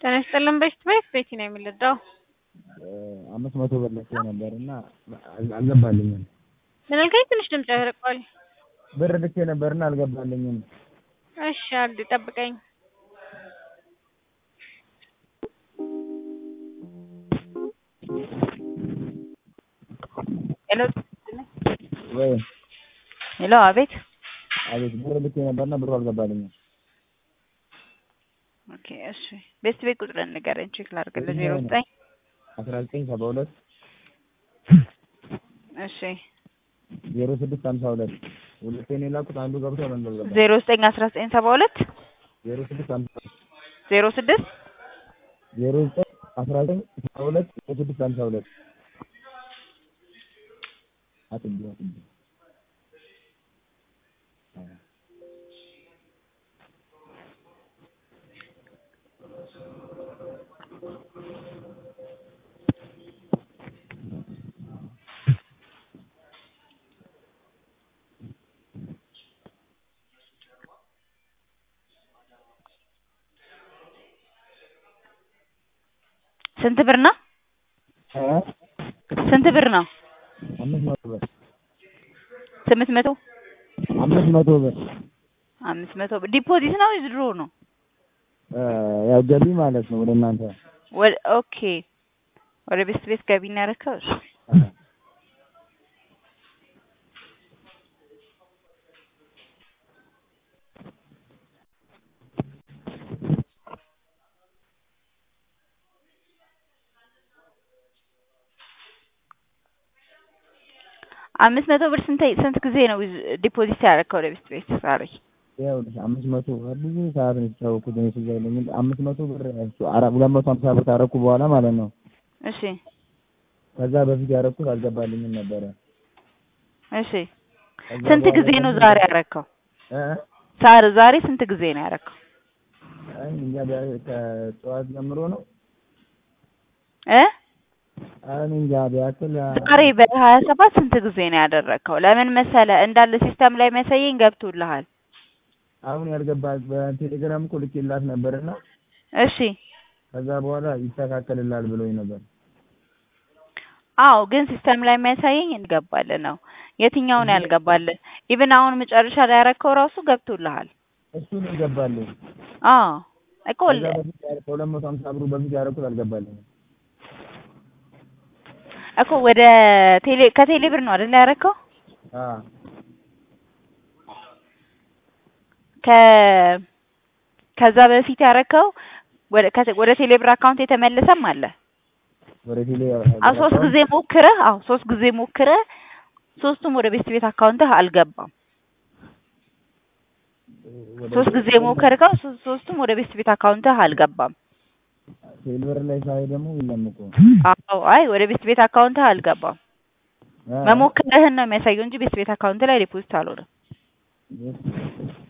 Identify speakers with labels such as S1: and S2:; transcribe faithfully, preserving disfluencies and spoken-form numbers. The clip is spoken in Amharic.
S1: ጤና ይስጥልን በሽት ቤት ቤቲ ነው የሚልዳው
S2: አምስት መቶ ብር ልኬ ነበርና አልገባልኝም።
S1: ምን አልከኝ? ትንሽ ድምጽ ያርቀዋል።
S2: ብር ልኬ ነበርና አልገባልኝም።
S1: እሺ አንዴ ጠብቀኝ። ሄሎ
S2: ወይ
S1: ሄሎ አቤት
S2: አቤት ብር ልኬ ነበርና ብሩ አልገባልኝም።
S1: ኦኬ እሺ ቤት ቤት ቁጥርን ንገረኝ ቼክ ላድርግልህ። ዜሮ ዘጠኝ
S2: አስራ ዘጠኝ ሰባ ሁለት
S1: እሺ
S2: ዜሮ ስድስት ሃምሳ ሁለት ሁለቴን የላኩት አንዱ ገብቷል አንዱ አልገባም።
S1: ዜሮ ዘጠኝ አስራ ዘጠኝ ሰባ ሁለት
S2: ዜሮ ስድስት ሃምሳ
S1: ዜሮ ስድስት
S2: ዜሮ ዘጠኝ አስራ ዘጠኝ ሰባ ሁለት ዜሮ ስድስት ሃምሳ ሁለት አጥቢ አጥቢ
S1: ስንት ብር ነው? ስንት ብር ነው?
S2: አምስት መቶ ብር
S1: ስምንት መቶ
S2: አምስት መቶ ብር
S1: አምስት መቶ ብር ዲፖዚት ነው ወይስ ድሮ ነው?
S2: ያው ገቢ ማለት ነው ወደ እናንተ
S1: ወደ ኦኬ ወደ ቤት ቤት ገቢ እናረከው። አምስት መቶ ብር ስንት ስንት ጊዜ ነው ዲፖዚት ያደረከው ወደ ቤት ቤት? ዛሬ
S2: ያው አምስት መቶ ብዙ ሰዓት ነው የተጫወኩት ነው ስለዚህ አምስት መቶ ብር አራ ሁለት መቶ ሃምሳ ብር ታረኩ በኋላ ማለት ነው።
S1: እሺ
S2: ከዛ በፊት ያረኩት አልገባልኝም ነበር።
S1: እሺ ስንት ጊዜ ነው ዛሬ ያረከው?
S2: እ
S1: ዛሬ ዛሬ ስንት ጊዜ ነው ያረከው?
S2: አይ እንጃ ከጠዋት ጀምሮ ነው
S1: እ
S2: አይ እንጃ ቢያክል
S1: ዛሬ በሀያ ሰባት ስንት ጊዜ ነው ያደረከው? ለምን መሰለ እንዳለ ሲስተም ላይ መሰየኝ ገብቶልሃል።
S2: አሁን ያልገባ በቴሌግራም እኮ ልኬላት ነበርና
S1: እሺ
S2: ከዛ በኋላ ይስተካከልላል ብሎኝ ነበር።
S1: አዎ ግን ሲስተም ላይ የሚያሳየኝ እንገባለን ነው። የትኛው ነው ያልገባልን? ኢቭን አሁን መጨረሻ ላይ ያረከው ራሱ ገብቶልሃል።
S2: እሱ ነው ይገባልኝ።
S1: አዎ እኮ
S2: ሁለት መቶ ሃምሳ ብሩ በፊት ያረኩት አልገባልኝ
S1: እኮ ወደ ቴሌ ከቴሌ ብር ነው አይደል ያረከው?
S2: አዎ
S1: ከ ከዛ በፊት ያረከው ወደ ወደ ቴሌ ብር አካውንት የተመለሰም አለ።
S2: ወደ ቴሌ
S1: አዎ ሶስት ጊዜ ሞክረህ አዎ ሶስት ጊዜ ሞክረህ ሶስቱም ወደ ቤት ቤት አካውንትህ አልገባም። ሶስት ጊዜ ሞከርከው ሶስቱም ወደ ቤት ቤት አካውንትህ አልገባም።
S2: ቴሌብር ላይ ሳይ ደግሞ የለም እኮ
S1: አዎ አይ ወደ ቤት ቤት አካውንትህ አልገባም። መሞከርህን ነው የሚያሳየው እንጂ ቤት ቤት አካውንት ላይ ዲፖዚት አልሆነም።